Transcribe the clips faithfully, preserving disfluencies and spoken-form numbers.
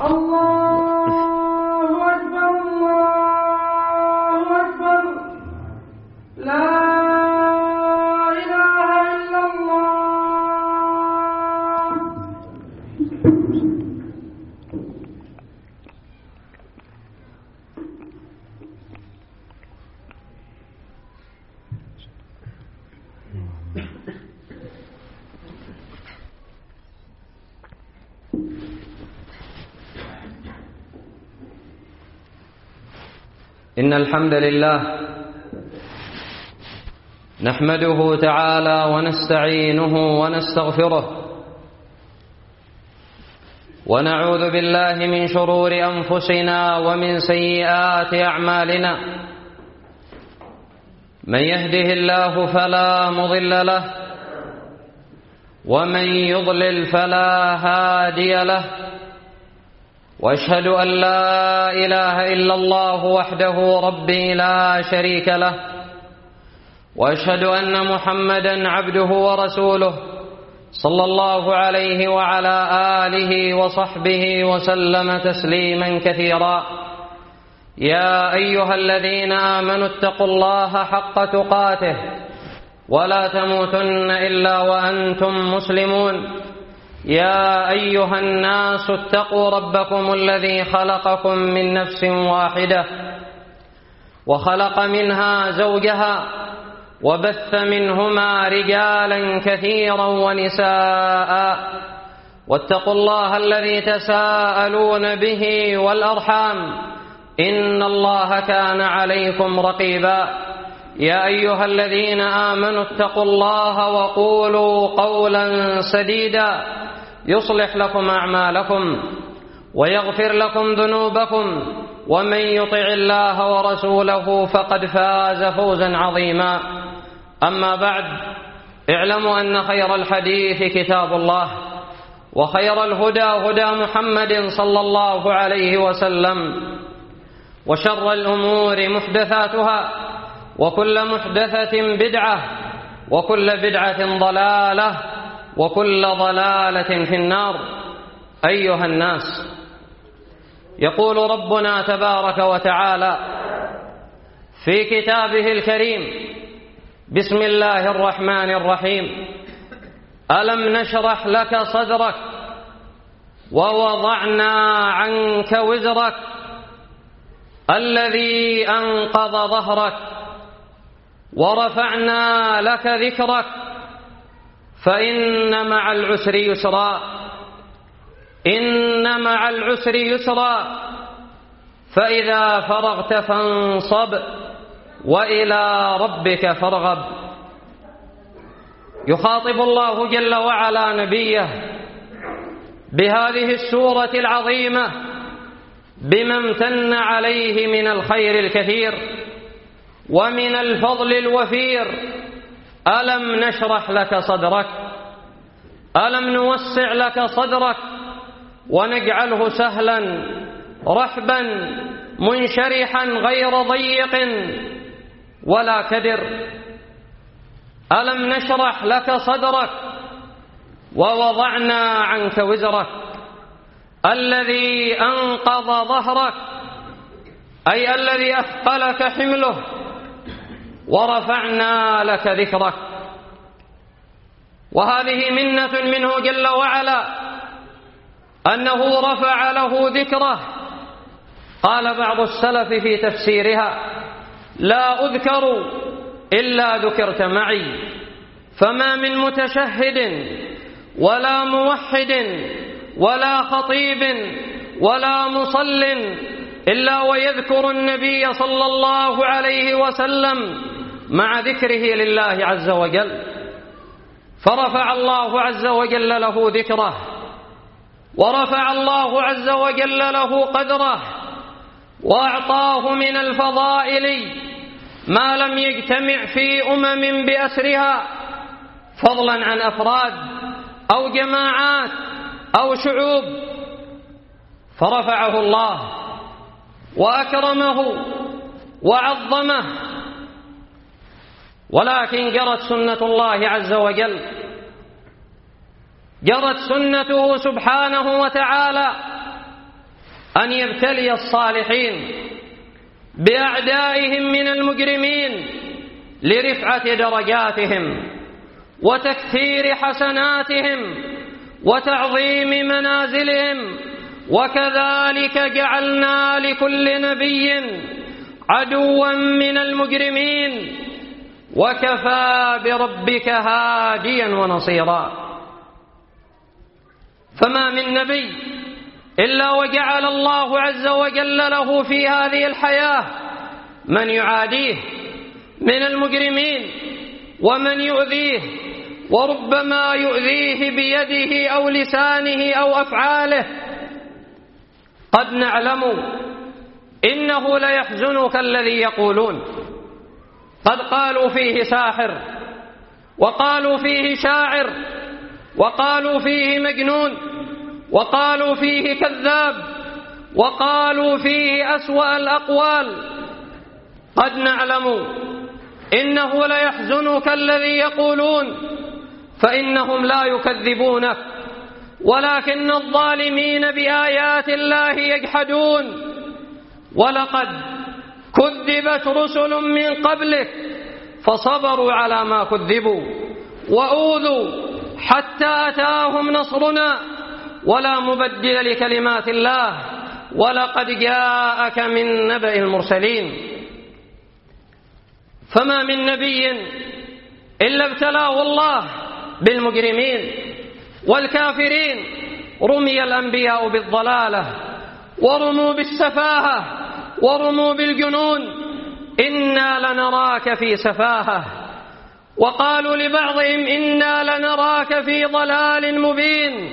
الله أكبر الله أكبر لا إله إلا الله. إن الحمد لله نحمده تعالى ونستعينه ونستغفره ونعوذ بالله من شرور أنفسنا ومن سيئات أعمالنا. من يهده الله فلا مضل له ومن يضلل فلا هادي له، وأشهد أن لا إله إلا الله وحده ربي لا شريك له، وأشهد أن محمدا عبده ورسوله صلى الله عليه وعلى آله وصحبه وسلم تسليما كثيرا. يا أيها الذين آمنوا اتقوا الله حق تقاته ولا تموتن إلا وأنتم مسلمون. يا أيها الناس اتقوا ربكم الذي خلقكم من نفس واحدة وخلق منها زوجها وبث منهما رجالا كثيرا ونساء، واتقوا الله الذي تساءلون به والأرحام إن الله كان عليكم رقيبا. يا أيها الذين آمنوا اتقوا الله وقولوا قولا سديدا يصلح لكم أعمالكم ويغفر لكم ذنوبكم، ومن يطع الله ورسوله فقد فاز فوزا عظيما. أما بعد، اعلموا أن خير الحديث كتاب الله، وخير الهدى هدى محمد صلى الله عليه وسلم، وشر الأمور محدثاتها، وكل محدثة بدعة، وكل بدعة ضلالة، وكل ضلالة في النار. أيها الناس، يقول ربنا تبارك وتعالى في كتابه الكريم: بسم الله الرحمن الرحيم. ألم نشرح لك صدرك ووضعنا عنك وزرك الذي أنقض ظهرك ورفعنا لك ذكرك فإن مع العسر يسرا إن مع العسر يسرا فإذا فرغت فانصب وإلى ربك فارغب. يخاطب الله جل وعلا نبيه بهذه السورة العظيمة بما امتن عليه من الخير الكثير ومن الفضل الوفير. ألم نشرح لك صدرك، ألم نوسع لك صدرك ونجعله سهلا رحبا منشرحا غير ضيق ولا كدر. ألم نشرح لك صدرك ووضعنا عنك وزرك الذي أنقض ظهرك، أي الذي أثقلك حمله، ورفعنا لك ذكرك. وهذه منة منه جل وعلا أنه رفع له ذكره. قال بعض السلف في تفسيرها: لا أذكر إلا ذكرت معي، فما من متشهد ولا موحد ولا خطيب ولا مصل إلا ويذكر النبي صلى الله عليه وسلم مع ذكره لله عز وجل. فرفع الله عز وجل له ذكره، ورفع الله عز وجل له قدره، وأعطاه من الفضائل ما لم يجتمع في أمم بأسرها، فضلا عن أفراد أو جماعات أو شعوب. فرفعه الله وأكرمه وعظمه. ولكن جرت سنة الله عز وجل، جرت سنته سبحانه وتعالى أن يبتلي الصالحين بأعدائهم من المجرمين لرفعة درجاتهم وتكثير حسناتهم وتعظيم منازلهم. وكذلك جعلنا لكل نبي عدوا من المجرمين وكفى بربك هاديا ونصيرا. فما من نبي إلا وجعل الله عز وجل له في هذه الحياة من يعاديه من المجرمين ومن يؤذيه، وربما يؤذيه بيده أو لسانه أو أفعاله. قد نعلم إنه ليحزنك الذي يقولون، قد قالوا فيه ساحر، وقالوا فيه شاعر، وقالوا فيه مجنون، وقالوا فيه كذاب، وقالوا فيه أسوأ الأقوال. قد نعلم إنه ليحزنك الذي يقولون، فإنهم لا يكذبونك ولكن الظالمين بآيات الله يجحدون. ولقد كذبت رسل من قبلك فصبروا على ما كذبوا وأوذوا حتى أتاهم نصرنا ولا مبدل لكلمات الله ولقد جاءك من نبأ المرسلين. فما من نبي إلا ابتلاه الله بالمجرمين والكافرين. رمي الأنبياء بالضلالة ورموا بالسفاهة ورموا بالجنون، إنا لنراك في سفاهة، وقالوا لبعضهم إنا لنراك في ضلال مبين.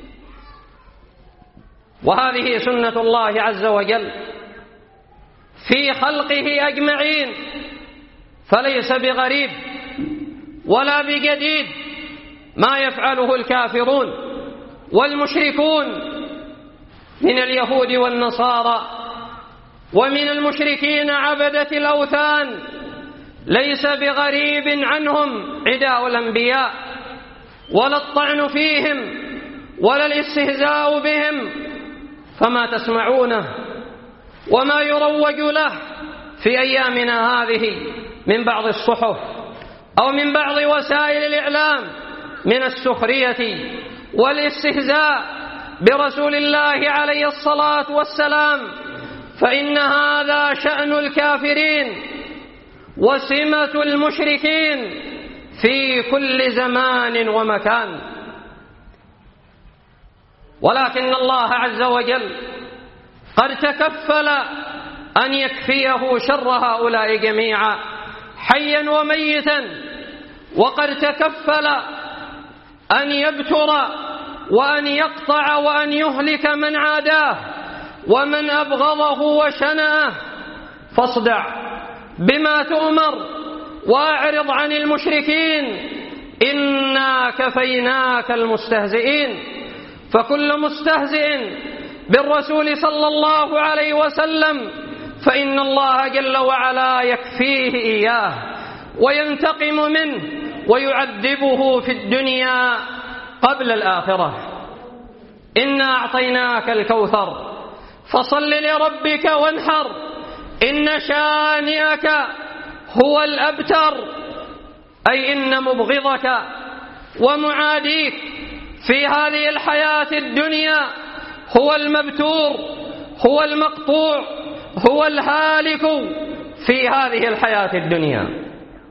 وهذه سنة الله عز وجل في خلقه أجمعين، فليس بغريب ولا بجديد ما يفعله الكافرون والمشركون من اليهود والنصارى ومن المشركين عبدة الأوثان. ليس بغريب عنهم عداء الأنبياء ولا الطعن فيهم ولا الاستهزاء بهم. فما تسمعونه وما يروج له في أيامنا هذه من بعض الصحف أو من بعض وسائل الإعلام من السخرية والاستهزاء برسول الله عليه الصلاة والسلام، فإن هذا شأن الكافرين وسمة المشركين في كل زمان ومكان. ولكن الله عز وجل قد تكفل أن يكفيه شر هؤلاء جميعا حيا وميتا، وقد تكفل أن يبتر وأن يقطع وأن يهلك من عاداه ومن أبغضه وشنأه. فاصدع بما تؤمر وأعرض عن المشركين، إنا كفيناك المستهزئين. فكل مستهزئ بالرسول صلى الله عليه وسلم فإن الله جل وعلا يكفيه إياه وينتقم منه ويعذبه في الدنيا قبل الآخرة. إنا أعطيناك الكوثر فصل لربك وانحر، إن شانئك هو الأبتر، أي إن مبغضك ومعاديك في هذه الحياة الدنيا هو المبتور، هو المقطوع، هو الهالك في هذه الحياة الدنيا.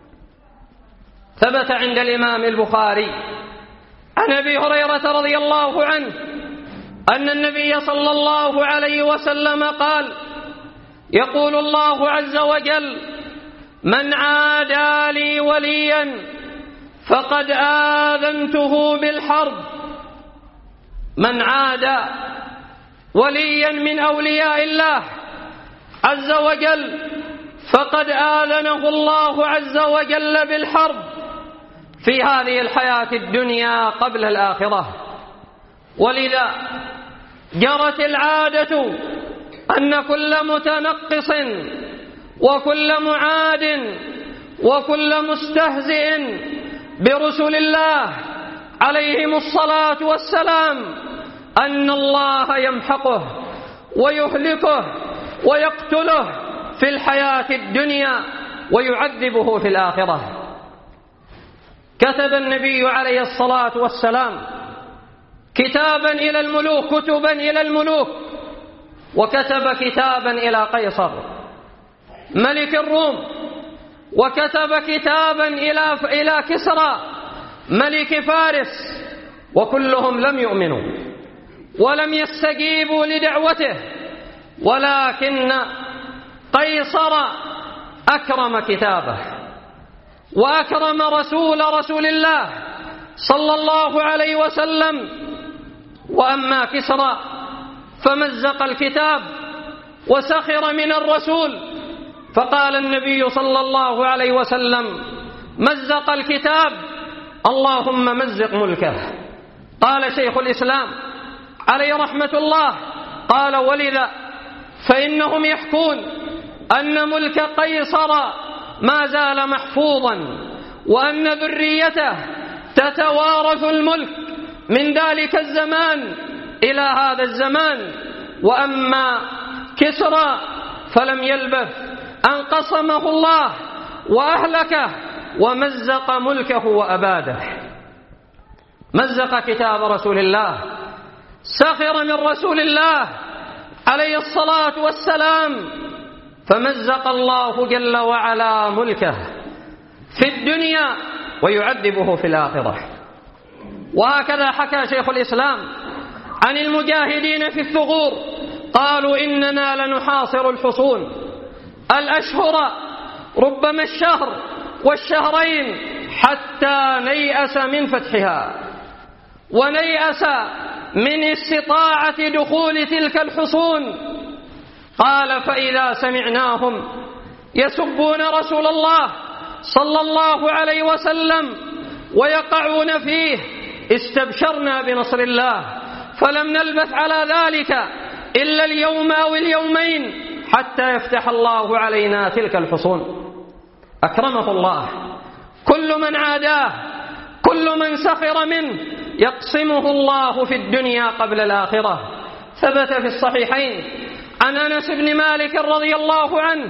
ثبت عند الإمام البخاري عن أبي هريرة رضي الله عنه أن النبي صلى الله عليه وسلم قال: يقول الله عز وجل: من عادى لي وليا فقد آذنته بالحرب. من عادى وليا من أولياء الله عز وجل فقد آذنه الله عز وجل بالحرب في هذه الحياة الدنيا قبل الآخرة. ولذا جرت العادة أن كل متنقص وكل معاد وكل مستهزئ برسل الله عليهم الصلاة والسلام أن الله يمحقه ويهلكه ويقتله في الحياة الدنيا ويعذبه في الآخرة. كتب النبي عليه الصلاة والسلام كتابا إلى الملوك كتبا إلى الملوك، وكتب كتابا إلى قيصر ملك الروم، وكتب كتابا إلى إلى كسرى ملك فارس، وكلهم لم يؤمنوا ولم يستجيبوا لدعوته، ولكن قيصر أكرم كتابه وأكرم رسول رسول الله صلى الله عليه وسلم. وأما كسرى فمزق الكتاب وسخر من الرسول، فقال النبي صلى الله عليه وسلم: مزق الكتاب اللهم مزق ملكه. قال شيخ الإسلام عليه رحمة الله: قال: ولذا فإنهم يحكون أن ملك قيصر ما زال محفوظا، وأن ذريته تتوارث الملك من ذلك الزمان إلى هذا الزمان. وأما كسرى فلم يلبث أن قصمه الله وأهلكه ومزق ملكه وأباده. مزق كتاب رسول الله، سخر من رسول الله عليه الصلاة والسلام، فمزق الله جل وعلا ملكه في الدنيا ويعذبه في الآخرة. وهكذا حكى شيخ الإسلام عن المجاهدين في الثغور، قالوا: إننا لنحاصر الحصون الأشهر، ربما الشهر والشهرين، حتى نيأس من فتحها ونيأس من استطاعة دخول تلك الحصون. قال: فإذا سمعناهم يسبون رسول الله صلى الله عليه وسلم ويقعون فيه استبشرنا بنصر الله، فلم نلبث على ذلك إلا اليوم أو اليومين حتى يفتح الله علينا تلك الحصون. أكرمه الله. كل من عاداه، كل من سخر منه، يقسمه الله في الدنيا قبل الآخرة. ثبت في الصحيحين عن أنس بن مالك رضي الله عنه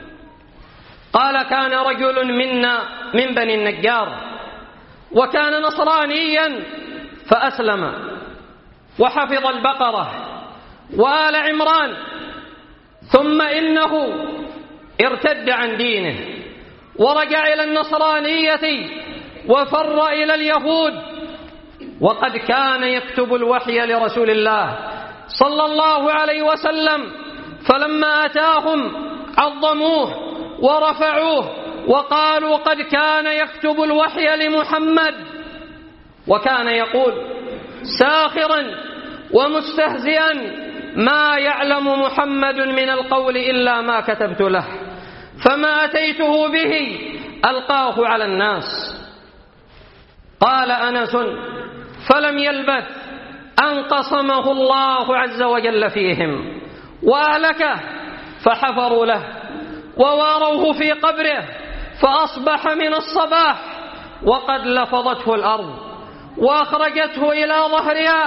قال: كان رجل منا من بني النجار، وكان نصرانيا فأسلم وحفظ البقرة وآل عمران، ثم إنه ارتد عن دينه ورجع إلى النصرانية وفر إلى اليهود، وقد كان يكتب الوحي لرسول الله صلى الله عليه وسلم، فلما أتاهم عظموه ورفعوه وقالوا: قد كان يكتب الوحي لمحمد. وكان يقول ساخرا ومستهزئا: ما يعلم محمد من القول إلا ما كتبت له، فما أتيته به ألقاه على الناس. قال أنس: فلم يلبث أن قصمه الله عز وجل فيهم وأهلكه، فحفروا له وواروه في قبره، فأصبح من الصباح وقد لفظته الأرض وأخرجته إلى ظهرها.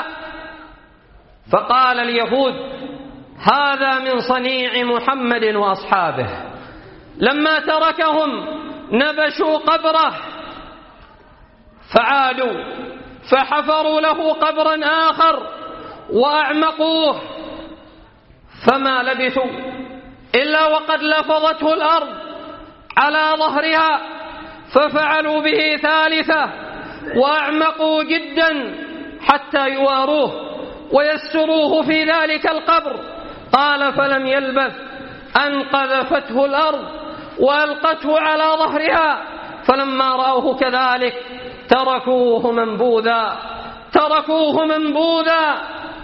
فقال اليهود: هذا من صنيع محمد وأصحابه. لما تركهم نبشوا قبره فعادوا فحفروا له قبرا آخر وأعمقوه، فما لبثوا إلا وقد لفظته الأرض على ظهرها، ففعلوا به ثالثة وأعمقوا جدا حتى يواروه ويستروه في ذلك القبر. قال: فلم يلبث أن قذفته الأرض وألقته على ظهرها، فلما رأوه كذلك تركوه منبوذا تركوه منبوذا.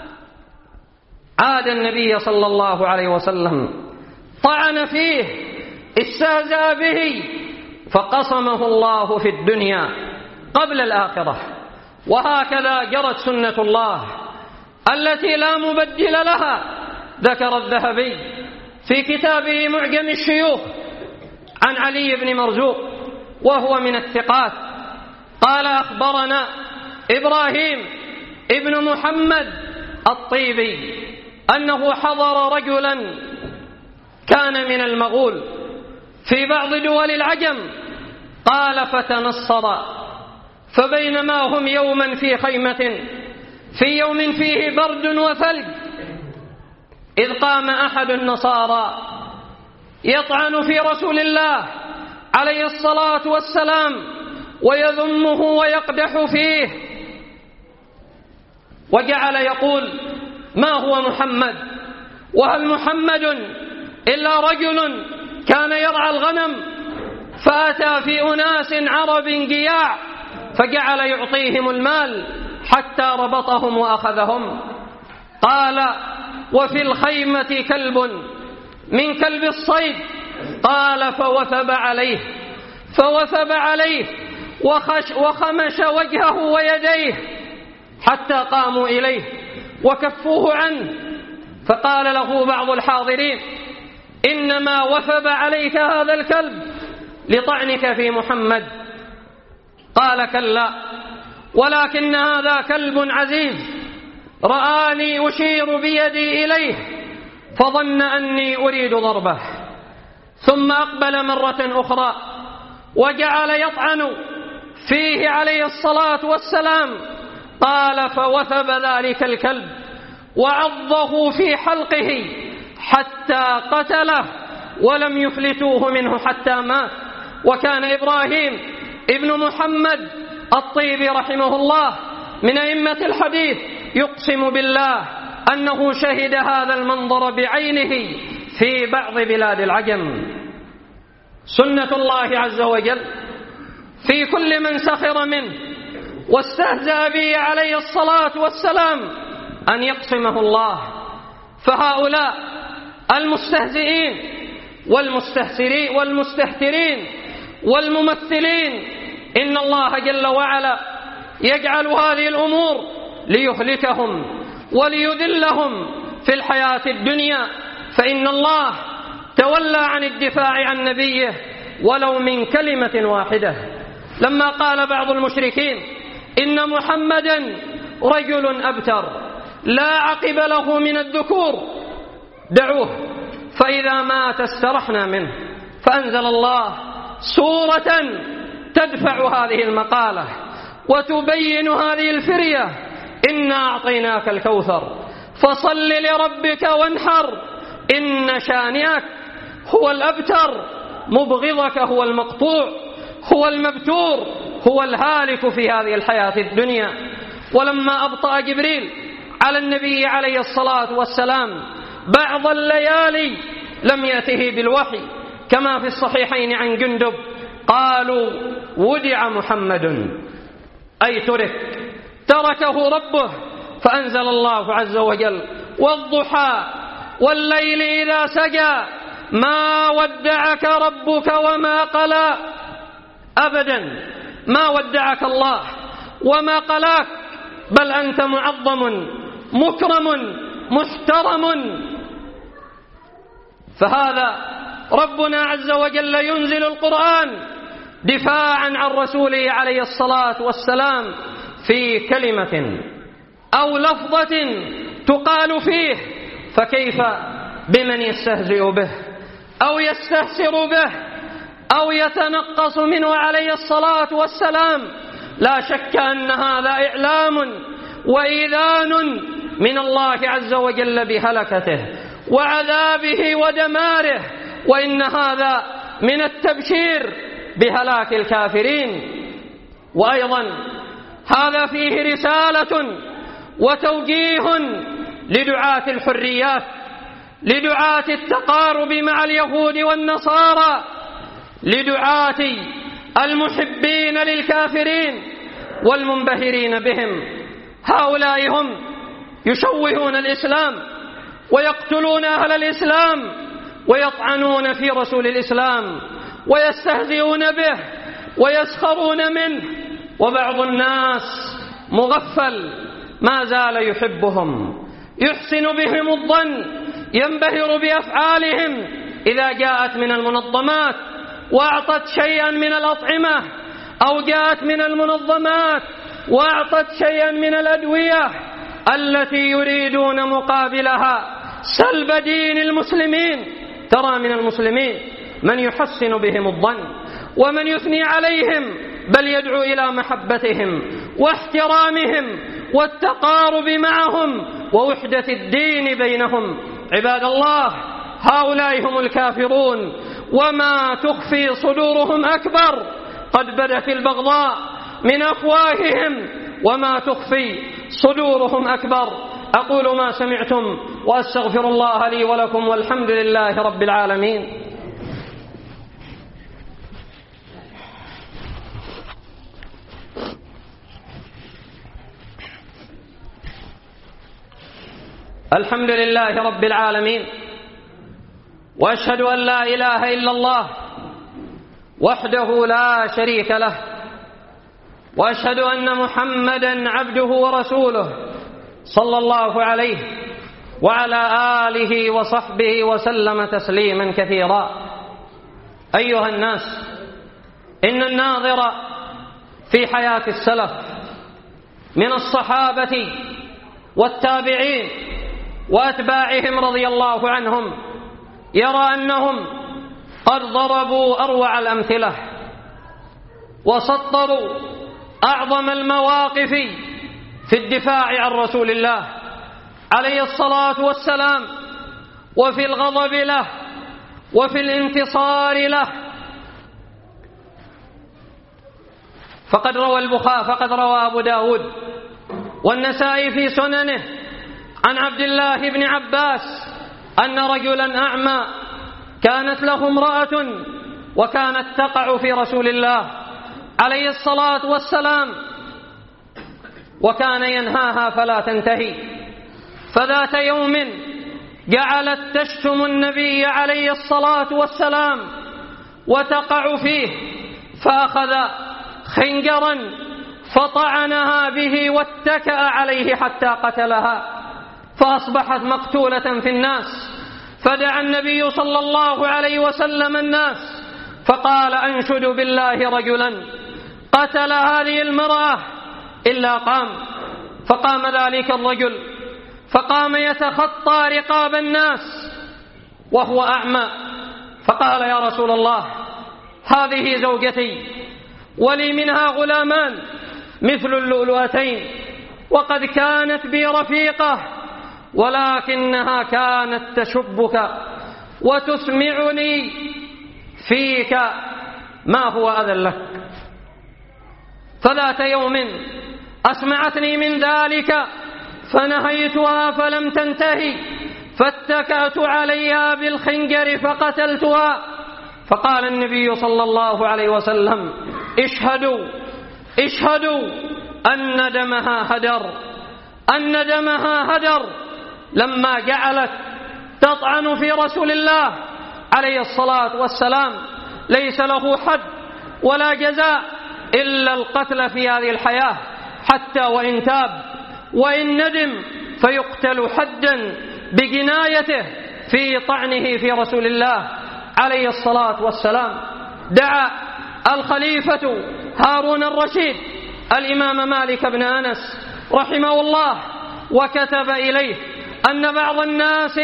عاد النبي صلى الله عليه وسلم طعن فيه، استهزأ به، فقصمه الله في الدنيا قبل الآخرة. وهكذا جرت سنة الله التي لا مبدل لها. ذكر الذهبي في كتابه معجم الشيوخ عن علي بن مرزوق وهو من الثقات قال: أخبرنا إبراهيم ابن محمد الطيبي أنه حضر رجلا كان من المغول في بعض دول العجم، قال فتنصر، فبينما هم يوما في خيمة في يوم فيه برد وثلج، إذ قام أحد النصارى يطعن في رسول الله عليه الصلاة والسلام ويذمه ويقدح فيه، وجعل يقول: ما هو محمد؟ وهل محمد إلا رجل كان يرعى الغنم فأتى في أناس عرب جياع فجعل يعطيهم المال حتى ربطهم وأخذهم. قال: وفي الخيمة كلب من كلب الصيد، قال: فوثب عليه فوثب عليه وخش وخمش وجهه ويديه حتى قاموا إليه وكفوه عنه، فقال له بعض الحاضرين: إنما وثب عليك هذا الكلب لطعنك في محمد. قال: كلا، ولكن هذا كلب عزيز رآني أشير بيدي إليه فظن أني أريد ضربه، ثم أقبل مرة أخرى وجعل يطعن فيه عليه الصلاة والسلام. قال: فوثب ذلك الكلب وعضه في حلقه حتى قتله ولم يفلتوه منه حتى مات. وكان إبراهيم ابن محمد الطيبي رحمه الله من أئمة الحديث يقسم بالله أنه شهد هذا المنظر بعينه في بعض بلاد العجم. سنة الله عز وجل في كل من سخر منه واستهزأ به عليه الصلاة والسلام أن يقسمه الله. فهؤلاء المستهزئين والمستهسرين والمستهترين والممثلين إن الله جل وعلا يجعل هذه الأمور ليهلكهم وليذلهم في الحياة الدنيا، فإن الله تولى عن الدفاع عن نبيه ولو من كلمة واحدة. لما قال بعض المشركين إن محمدا رجل أبتر لا عقب له من الذكور، دعوه فإذا مات استرحنا منه، فأنزل الله سورة تدفع هذه المقالة وتبين هذه الفرية: إنا أعطيناك الكوثر فصل لربك وانحر إن شانئك هو الأبتر، مبغضك هو المقطوع، هو المبتور، هو الهالك في هذه الحياة الدنيا. ولما أبطأ جبريل على النبي عليه الصلاة والسلام بعض الليالي لم يأته بالوحي كما في الصحيحين عن جندب، قالوا: ودع محمد، أي ترك تركه ربه. فأنزل الله عز وجل: والضحى والليل إذا سجى ما ودعك ربك وما قلى. أبدا ما ودعك الله وما قلاك، بل أنت معظم مكرم محترم. فهذا ربنا عز وجل ينزل القرآن دفاعا عن رسوله عليه الصلاة والسلام في كلمة أو لفظة تقال فيه، فكيف بمن يستهزئ به أو يستهسر به أو يتنقص منه عليه الصلاة والسلام؟ لا شك أن هذا إعلام وإذان من الله عز وجل بهلكته وعذابه ودماره، وإن هذا من التبشير بهلاك الكافرين. وأيضا هذا فيه رسالة وتوجيه لدعاة الحريات، لدعاة التقارب مع اليهود والنصارى، لدعاة المحبين للكافرين والمنبهرين بهم. هؤلاء هم يشوهون الإسلام ويقتلون أهل الإسلام ويطعنون في رسول الإسلام ويستهزئون به ويسخرون منه، وبعض الناس مغفل ما زال يحبهم، يحسن بهم الظن، ينبهر بأفعالهم. إذا جاءت من المنظمات وأعطت شيئا من الأطعمة، أو جاءت من المنظمات وأعطت شيئا من الأدوية، التي يريدون مقابلها سلب دين المسلمين. ترى من المسلمين من يحسن بهم الظن ومن يثني عليهم، بل يدعو إلى محبتهم واحترامهم والتقارب معهم ووحدة الدين بينهم. عباد الله، هؤلاء هم الكافرون، وما تخفي صدورهم أكبر. قد بدت البغضاء من أفواههم وما تخفي صدورهم أكبر. أقول ما سمعتم وأستغفر الله لي ولكم، والحمد لله رب العالمين. الحمد لله رب العالمين، وأشهد أن لا إله إلا الله وحده لا شريك له، وأشهد أن محمدا عبده ورسوله صلى الله عليه وعلى آله وصحبه وسلم تسليما كثيرا. أيها الناس، إن الناظر في حياة السلف من الصحابة والتابعين وأتباعهم رضي الله عنهم يرى أنهم قد ضربوا أروع الأمثلة وسطروا أعظم المواقف في الدفاع عن رسول الله عليه الصلاة والسلام، وفي الغضب له وفي الانتصار له. فقد روى البخاري فقد روى أبو داود والنسائي في سننه عن عبد الله بن عباس أن رجلا أعمى كانت له امرأة وكانت تقع في رسول الله عليه الصلاة والسلام، وكان ينهاها فلا تنتهي. فذات يوم جعلت تشتم النبي عليه الصلاة والسلام وتقع فيه، فأخذ خنجرا فطعنها به واتكأ عليه حتى قتلها، فأصبحت مقتولة في الناس. فدعا النبي صلى الله عليه وسلم الناس فقال: أنشد بالله رجلا قتل هذه المرأة إلا قام. فقام ذلك الرجل فقام يتخطى رقاب الناس وهو أعمى، فقال: يا رسول الله، هذه زوجتي ولي منها غلامان مثل اللؤلؤتين، وقد كانت بي رفيقة، ولكنها كانت تشبك وتسمعني فيك ما هو أذى لك. فذات يوم أسمعتني من ذلك فنهيتها فلم تنتهي، فاتكأت عليها بالخنجر فقتلتها. فقال النبي صلى الله عليه وسلم: اشهدوا اشهدوا أن دمها هدر أن دمها هدر لما جعلت تطعن في رسول الله عليه الصلاة والسلام ليس له حد ولا جزاء إلا القتل في هذه الحياة، حتى وإن تاب وإن ندم فيقتل حدا بجنايته في طعنه في رسول الله عليه الصلاة والسلام. دعا الخليفة هارون الرشيد الإمام مالك بن أنس رحمه الله وكتب إليه أن بعض الناس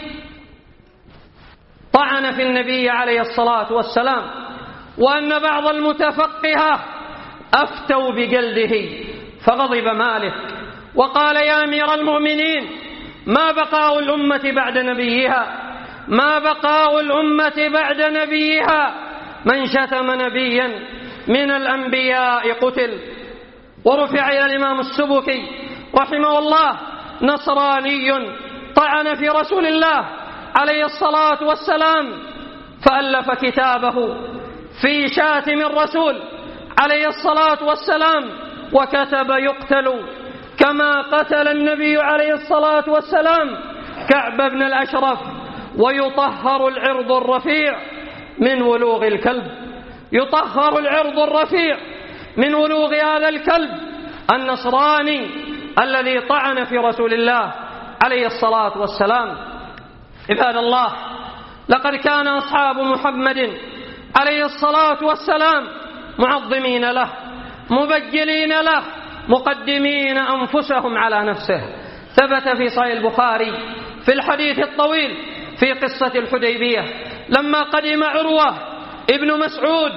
طعن في النبي عليه الصلاة والسلام، وأن بعض المتفقهة أفتوا بجلده. فغضب مالك وقال: يا أمير المؤمنين، ما بقاء الأمة بعد نبيها ما بقاء الأمة بعد نبيها من شتم نبيا من الأنبياء قتل. ورفع إلى الإمام السبكي رحمه الله: نصراني طعن في رسول الله عليه الصلاة والسلام، فألف كتابه في شاتم الرسول عليه الصلاة والسلام وكتب: يقتل كما قتل النبي عليه الصلاة والسلام كعب بن الأشرف، ويطهر العرض الرفيع من ولوغ الكلب يطهر العرض الرفيع من ولوغ هذا الكلب النصراني الذي طعن في رسول الله عليه الصلاة والسلام. عباد الله، لقد كان أصحاب محمد عليه الصلاة والسلام معظمين له، مبجلين له، مقدمين أنفسهم على نفسه. ثبت في صحيح البخاري في الحديث الطويل في قصة الحديبية لما قدم عروة ابن مسعود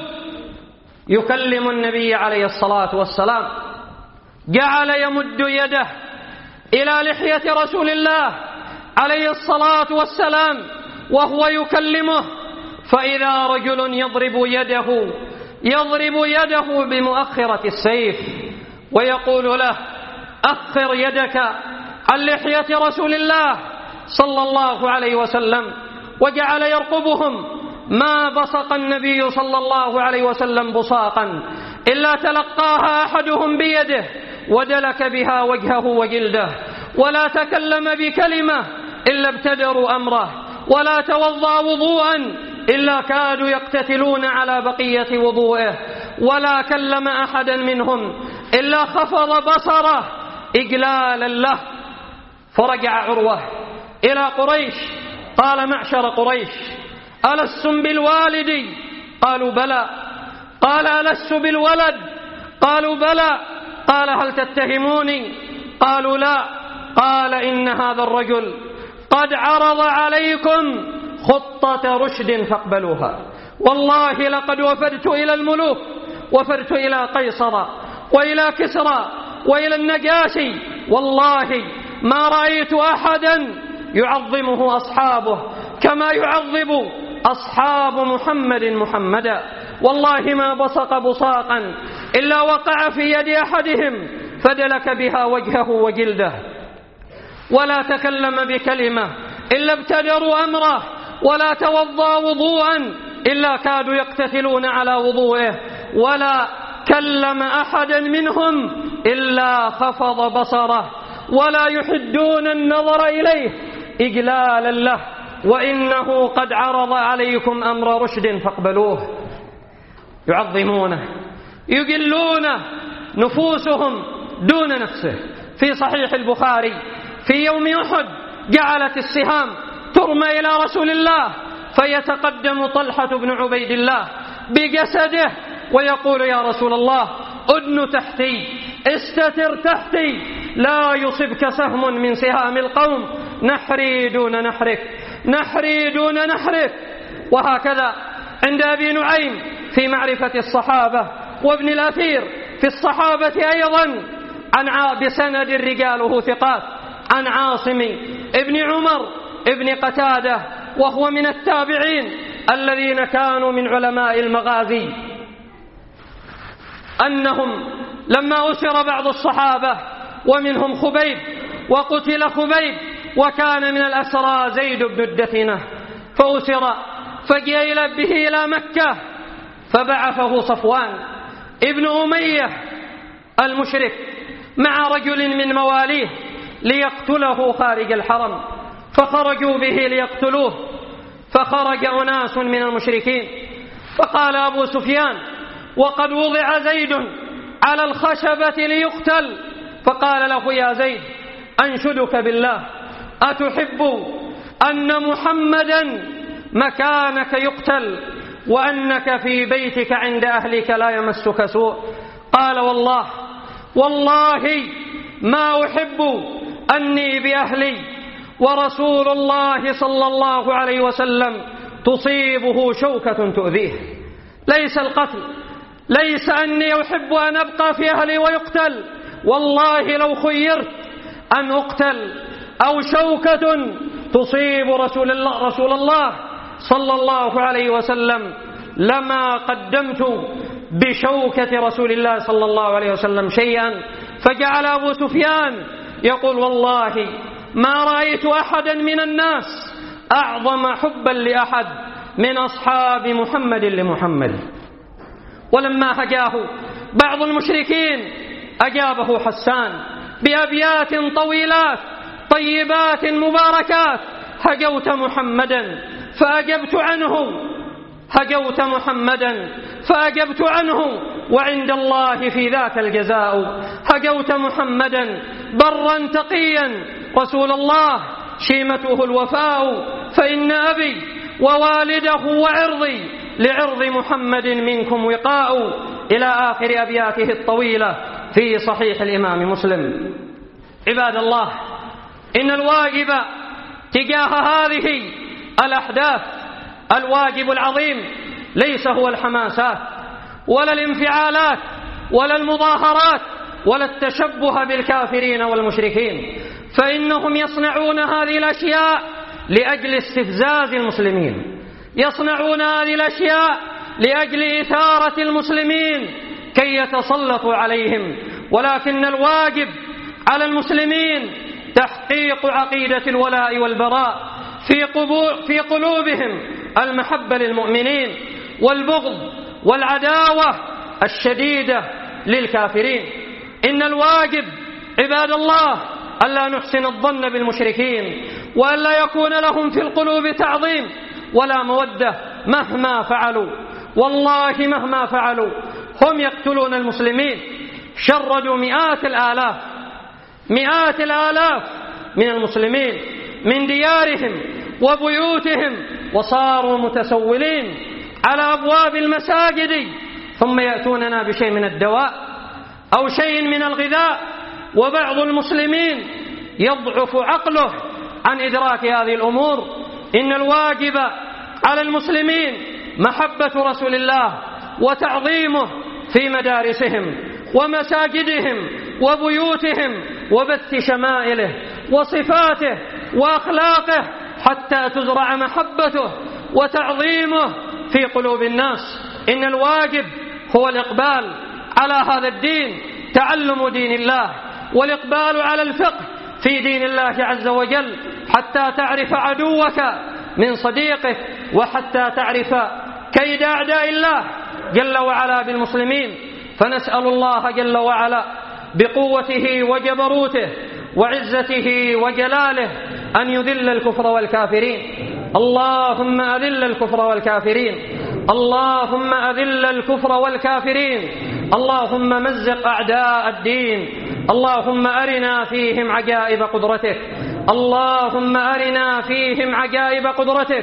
يكلم النبي عليه الصلاة والسلام، جعل يمد يده إلى لحية رسول الله عليه الصلاة والسلام وهو يكلمه، فإذا رجل يضرب يده يضرب يده بمؤخرة السيف ويقول له: أخر يدك عن لحية رسول الله صلى الله عليه وسلم. وجعل يرقبهم، ما بصق النبي صلى الله عليه وسلم بصاقا إلا تلقاها أحدهم بيده ودلك بها وجهه وجلده، ولا تكلم بكلمة إلا ابتدروا أمره، ولا توضأ وضوءا إلا كادوا يقتتلون على بقية وضوئه، ولا كلم أحدا منهم إلا خفض بصره إجلالا له. فرجع عروة إلى قريش قال: معشر قريش، ألستم بالوالد؟ قالوا: بلى. قال: ألست بالولد؟ قالوا: بلى. قال: هل تتهموني؟ قالوا: لا. قال: إن هذا الرجل قد عرض عليكم خطة رشد فاقبلوها. والله لقد وفدت إلى الملوك، وفدت إلى قيصر وإلى كسرى وإلى النجاشي، والله ما رأيت أحدا يعظمه أصحابه كما يعظم أصحاب محمد محمدا. والله ما بصق بصاقا إلا وقع في يد أحدهم فدلك بها وجهه وجلده، ولا تكلم بكلمة إلا ابتدروا أمره، ولا توضأ وضوءا إلا كادوا يقتتلون على وضوئه، ولا كلم أحدا منهم إلا خفض بصره، ولا يحدون النظر إليه إجلالا له، وإنه قد عرض عليكم أمر رشد فاقبلوه. يعظمونه يجلون نفوسهم دون نفسه. في صحيح البخاري في يوم أحد جعلت السهام ترمى إلى رسول الله، فيتقدم طلحة بن عبيد الله بجسده ويقول: يا رسول الله، أدن تحتي، استتر تحتي، لا يصبك سهم من سهام القوم، نحري دون نحرك، نحري دون نحرك. وهكذا عند أبي نعيم في معرفة الصحابة، وابن الأثير في الصحابة أيضا عن بسند رجاله ثقات عن عاصم ابن عمر ابن قتادة، وهو من التابعين الذين كانوا من علماء المغازي، أنهم لما أسر بعض الصحابة ومنهم خبيب، وقتل خبيب وكان من الأسرى زيد بن الدثنة، فأسر فجاء به إلى مكة، فبعثه صفوان ابن أمية المشرك مع رجل من مواليه ليقتله خارج الحرم، فخرجوا به ليقتلوه، فخرج أناس من المشركين، فقال أبو سفيان: وقد وضع زيد على الخشبة ليقتل، فقال له: يا زيد، أنشدك بالله، أتحب أن محمدا مكانك يقتل وأنك في بيتك عند أهلك لا يمسك سوء؟ قال: والله والله ما أحب أني بأهلي ورسول الله صلى الله عليه وسلم تصيبه شوكة تؤذيه. ليس القتل، ليس أني أحب أن أبقى في أهلي ويقتل، والله لو خيرت أن أقتل أو شوكة تصيب رسول الله, رسول الله صلى الله عليه وسلم لما قدمت بشوكة رسول الله صلى الله عليه وسلم شيئا. فجعل أبو سفيان يقول: والله ما رأيت أحدا من الناس أعظم حبا لأحد من أصحاب محمد لمحمد. ولما هجاه بعض المشركين أجابه حسان بأبيات طويلات طيبات مباركات: هجوت محمدا فأجبت عنه، هجوت محمدا فأجبت عنه، وعند الله في ذاك الجزاء. هجوت محمدا برا تقيا رسول الله شيمته الوفاء، فإن أبي ووالده وعرضي لعرض محمد منكم وقاء، إلى آخر أبياته الطويلة في صحيح الإمام مسلم. عباد الله، إن الواجب تجاه هذه الأحداث، الواجب العظيم ليس هو الحماسات ولا الانفعالات ولا المظاهرات ولا التشبه بالكافرين والمشركين، فإنهم يصنعون هذه الأشياء لأجل استفزاز المسلمين، يصنعون هذه الأشياء لأجل إثارة المسلمين كي يتسلطوا عليهم. ولكن الواجب على المسلمين تحقيق عقيدة الولاء والبراء في قلوبهم، المحبة للمؤمنين والبغض والعداوة الشديدة للكافرين. إن الواجب عباد الله ألا نحسن الظن بالمشركين، وألا يكون لهم في القلوب تعظيم ولا مودة مهما فعلوا، والله مهما فعلوا. هم يقتلون المسلمين، شردوا مئات الآلاف مئات الآلاف من المسلمين من ديارهم وبيوتهم، وصاروا متسولين على أبواب المساجد، ثم يأتوننا بشيء من الدواء أو شيء من الغذاء، وبعض المسلمين يضعف عقله عن إدراك هذه الأمور. إن الواجب على المسلمين محبة رسول الله وتعظيمه في مدارسهم ومساجدهم وبيوتهم، وبث شمائله وصفاته وأخلاقه حتى تزرع محبته وتعظيمه في قلوب الناس. إن الواجب هو الإقبال على هذا الدين، تعلم دين الله، والإقبال على الفقه في دين الله عز وجل، حتى تعرف عدوك من صديقك، وحتى تعرف كيد أعداء الله جل وعلا بالمسلمين. فنسأل الله جل وعلا بقوته وجبروته وعزته وجلاله أن يذل الكفر والكافرين. اللهم أذل الكفر والكافرين، اللهم أذل الكفر والكافرين، اللهم مزق أعداء الدين، اللهم أرنا فيهم عجائب قدرتك، اللهم أرنا فيهم عجائب قدرتك.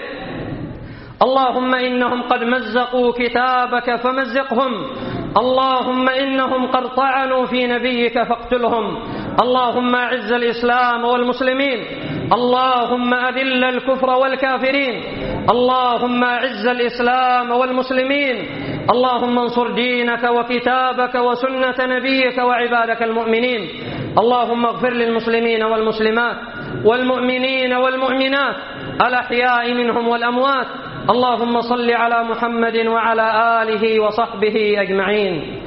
اللهم إنهم قد مزقوا كتابك فمزقهم، اللهم إنهم قد طعنوا في نبيك فاقتلهم. اللهم أعز الإسلام والمسلمين، اللهم أذل الكفر والكافرين، اللهم أعز الإسلام والمسلمين، اللهم انصر دينك وكتابك وسنة نبيك وعبادك المؤمنين. اللهم اغفر للمسلمين والمسلمات والمؤمنين والمؤمنات الأحياء منهم والأموات. اللهم صل على محمد وعلى آله وصحبه أجمعين.